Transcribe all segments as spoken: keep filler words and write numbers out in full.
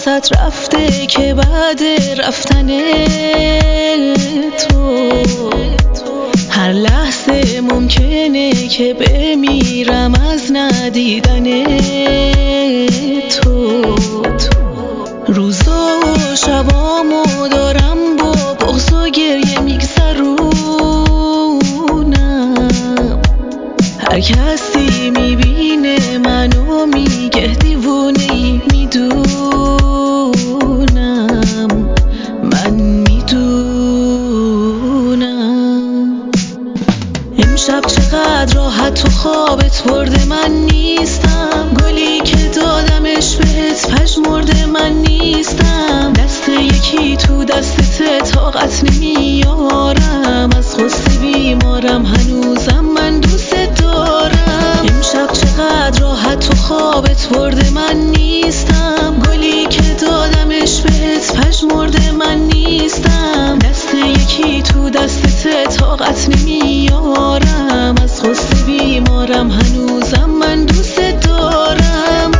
حواست رفته که بعد رفتن تو هر لحظه ممکنه که بمیرم از ندیدن تو. روزا و شبامو دارم با بغض و گریه میگذرونم. هر کسی میبینه منو میگه دیوونه‌ای، میدونم من میدونم. امشب چقدر راحت تو خوابت برده من نیستم، گلی که دادمش بهت پژمرده من نیستم. دست یکی تو دستت طاقت نمیارم، از غصه بیمارم هنوزم من دوست دارم. امشب چقدر راحت تو خوابت برده من نیستم، گلی که دادمش بهت پژمرده من نیستم. دست یکی تو دستت طاقت نمیارم، از غصه بیمارم هنوزم من دوست دارم.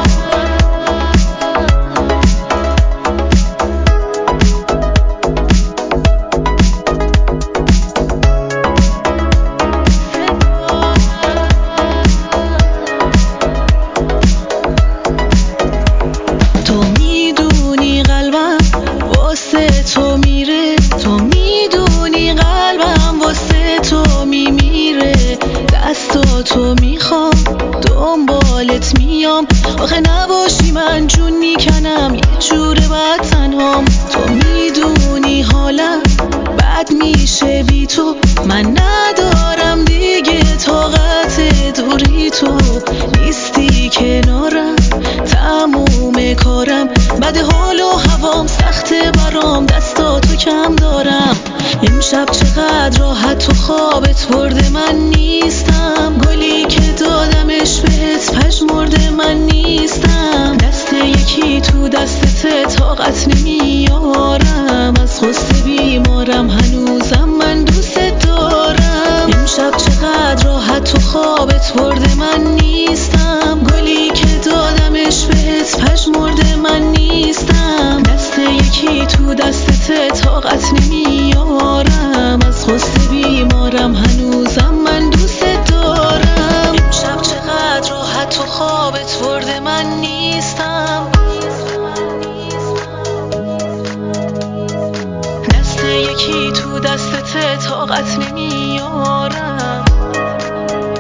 تو میدونی قلبم واسه تو میره، تو میدونی قلبم واسه تو میمیره. دستاتو میخوام دنبالت میام، آخه نباشی من جون میکنم یه جوره بعد تنهام. تو میدونی حالم بد میشه بی تو، من ندارم دیگه طاقت دوری. تو نیستی کنارم تموم کارم، بد حال و هوام سخته برام، دستاتو کم دارم. امشب چقدر راحت تو خوابت برده من نیستم، گلی که دادمش بهت پژمرده من نیستم. دست یکی تو دستت طاقت نمیارم، از غصه بیمارم هنوزم من دوست دارم. امشب چقدر راحت تو خوابت برده من نیستم، گلی که دادمش بهت پژمرده من نیستم. دست یکی تو دستت طاقت نمیارم، از غصه بیمارم هنوزم من دوست دارم. امشب چقدر راحت تو خوابت برده من نیستم، دست یکی تو دستت طاقت نمیارم.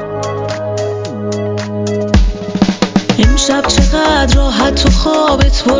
امشب چقدر راحت تو خوابت برده